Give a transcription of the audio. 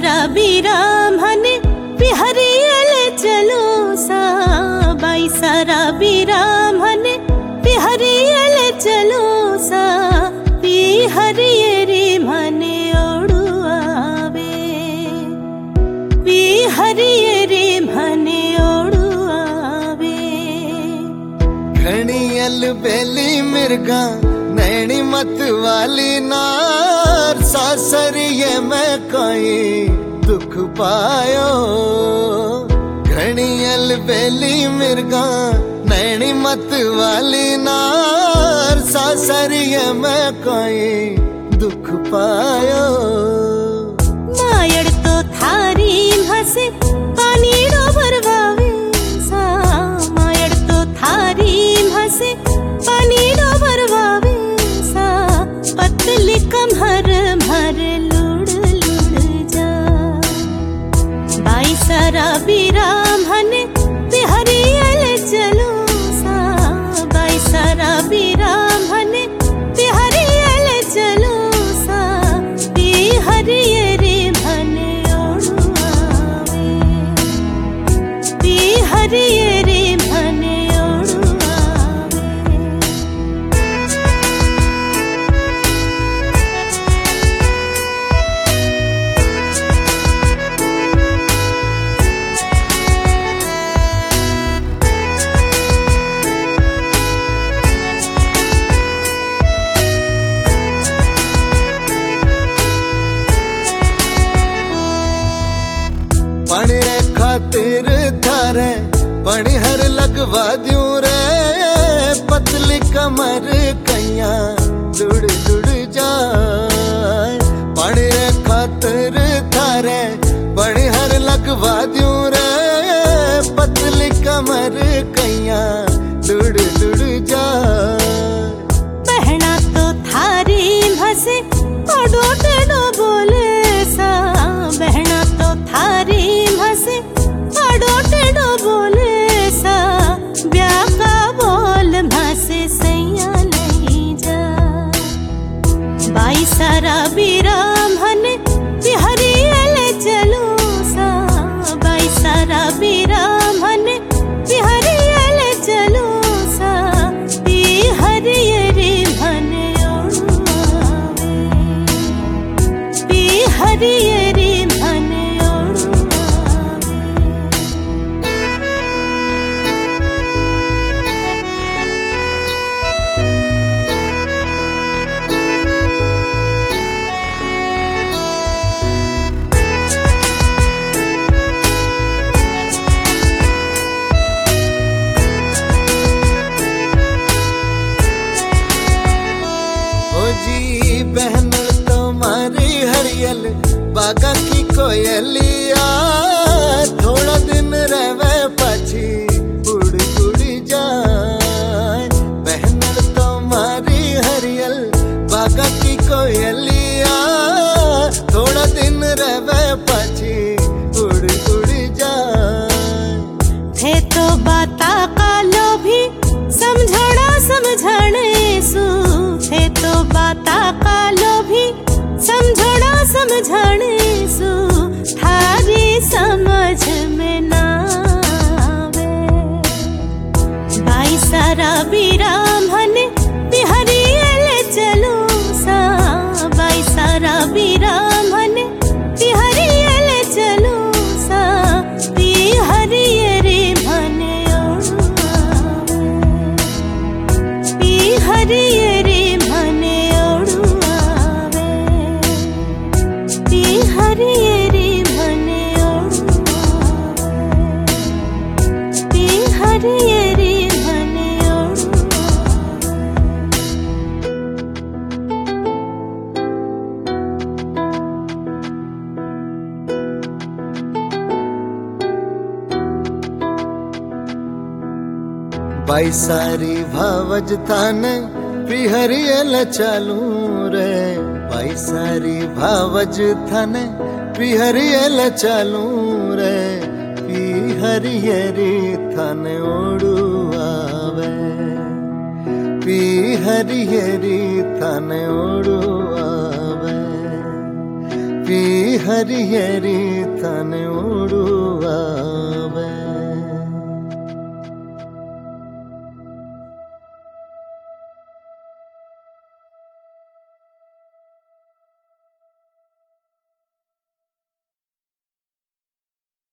सारा बीराम हने बिहरियल चलो सा बाई सारा बीराम हने बिहरियल चलो सा बिहरियरी मने ओडु आवे बिहरियरी मने ओडु आवे। घणियल बेली मिर्गा नैनी मत वाली नार सासरिये में कोई दुख पायो। घणियल बेली मिर्गा नैनी मत वाली नार सासरिये में कोई दुख पायो। मायड़ तो थारी हसे पानी डोबर वावे सा मायड़ तो थारी हसे पानी डोबर वावे पतली कमर भर लुड़ लुड़ जा बाई सारा बीराम हने बिहरियल चलो सा बाई सारा बीराम हने बिहरियल चलो सा बिहरियरी मने ओडु आवे बिहरियरी मने ओडु पानी रे खातिर थारे पानी हर लगवा दूं रे पतली कमर कैया लुड़ लुड़ जाए। पानी रे खातिर थारे पानी हर लगवा दूं रे पतली कमर कैया लुड़ लुड़ जाए। बहना तो थारी हसे ओडो टेडो बोले सा बहना तो थारी हसे ओडो टेडो बोले सा ब्याह का बोल भासे सैया नहीं जा बाई सारा बीराम हने बिहरियल चलो सा बाई सारा बीराम हने बिहरियल चलो सा बिहरियरी मने ओडु आवे बिहरियरी मने ओडु जी बहन तुम्हारी हरियल बागा की कोयलिया थोड़ा दिन रहवे पछी उड़ उड़ जाए। बहन तुम्हारी हरियल बागा की कोयलिया थोड़ा दिन रहवे पछी उड़ उड़ जाए। थे तो बाता कालो भी समझड़ा समझाने सु थे तो बाता कालो भी समझड़ा समझाने सु थारी समझ में ना आवे बाई सारा बीराम हने बिहरियल चलो सा बाई सारा बीराम हने बिहरियल चलो सा बिहरियरी मने ओडु आवे बिहरियरी मने ओडु आवे बिहरियरी मने ओडु आवे बिहरियरी मने ओडु बाई सारी भावज थाने बिहरियल चालू रे बाई सारी भावज थाने बिहरियल चालू रे बिहरियरी थाने ओडु आवे बिहरियरी थाने ओडु आवे। हरिहरी तन उड़ुआवे।